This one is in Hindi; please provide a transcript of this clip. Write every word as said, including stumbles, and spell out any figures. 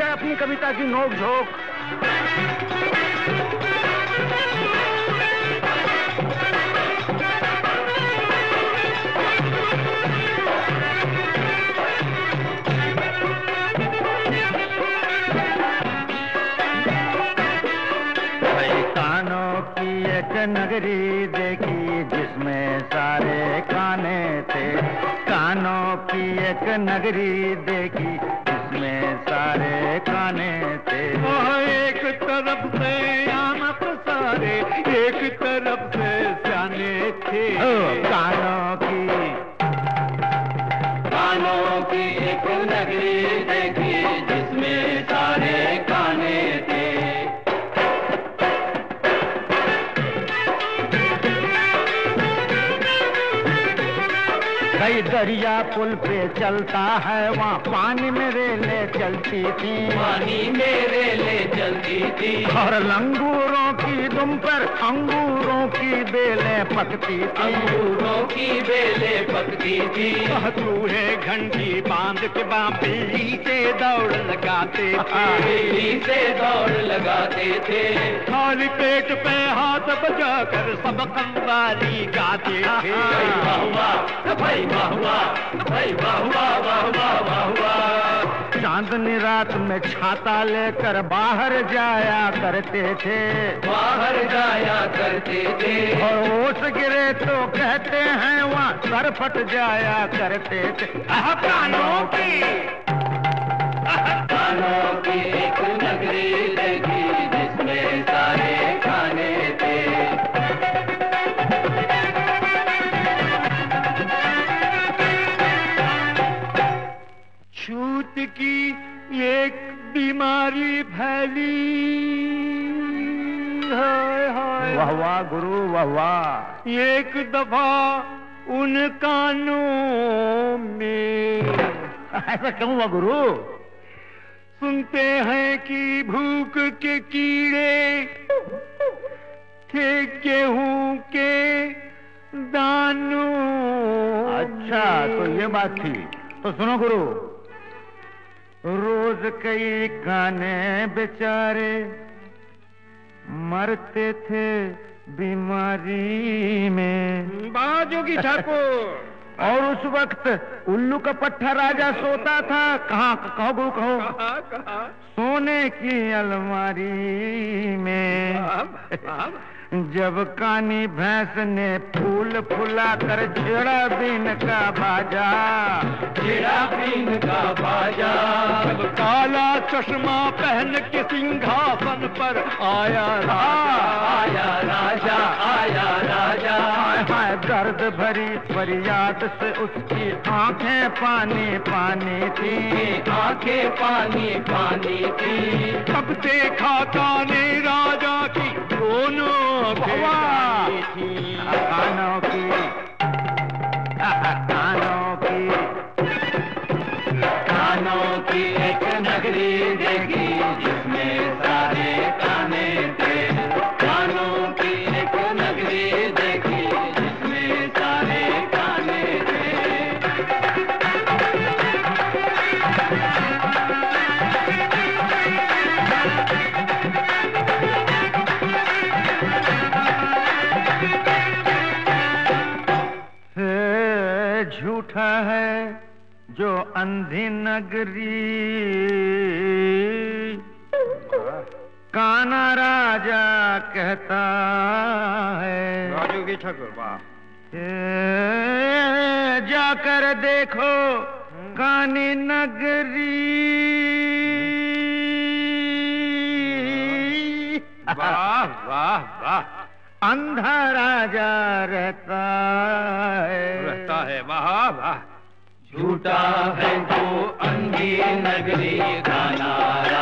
जाए अपनी कविता की नोक झोंक। एक नगरी देखी जिसमें सारे काने थे, कानों की एक नगरी देखी जिसमें सारे काने थे। एक तरफ से आमत सारे, एक तरफ से जाने थे। कानों की कानों की एक नगरी देखी जिसमें सारे काने थे। कई दरिया पुल पे चलता है, वहाँ पानी में रेले चलती थी, पानी में रेले चलती थी। और लंगूरों की दुम पर अंगूरों की बेलें पकती थी, अंगूरों की बेलें पकती थी। चूहे घंटी बांध के बिल्ली से दौड़ लगाते थे, बिल्ली से दौड़ लगाते थे। खाली पेट पे हाथ बजा कर सब कव्वाली गाते थे। वाह वाह भाई वाह वाह भाई वाह वाह वाह वाह वाह वाह। चांदनी रात में छाता लेकर बाहर जाया करते थे, बाहर जाया करते थे। और ओस गिरे तो कहते हैं वहाँ सर फट जाया करते थे। कानों की कानों की एक नगरी देखी जिसमें सारे खाने थे। छूत की एक बीमारी फैली, हाय हाय वाह वाह गुरु वाह वाह। एक दफा उन कानों में ऐसा क्यों हुआ गुरु? सुनते हैं कि भूख के कीड़े थे गेहूं के दानों। अच्छा तो ये बात थी। तो सुनो गुरु, रोज कई काने बेचारे मरते थे बीमारी में। बाजोगी ठाकुर। और उस वक्त उल्लू का पट्टा राजा सोता था कहाँ? कहो गुरु कहो। कहा, कहा। सोने की अलमारी में। जब कानी भैंस ने फूल फुला कर छेड़ा बीन का बाजा, छेड़ा बीन का बाजा। जब काला चश्मा पहन के सिंहासन पर आया राजा, आया राजा, आया राजा। हाय दर्द भरी फरियाद से उसकी आंखें पानी पानी थी, आंखें पानी पानी थी। तब देखा काने राजा की दोनों थी। कानों की कानों की कानों की एक नगरी देखी जिसमें सारे काने थे। कानों की एक नगरी देखी जिसमें सारे काने थे। झूठा है जो अंधी नगरी, काना राजा कहता है। राजू की ठाकुर जाकर देखो कानी नगरी। वाह वाह वाह। अंधा राजा रहता है, रहता है। वाह वाह। झूठा है जो अंधी नगरी, काना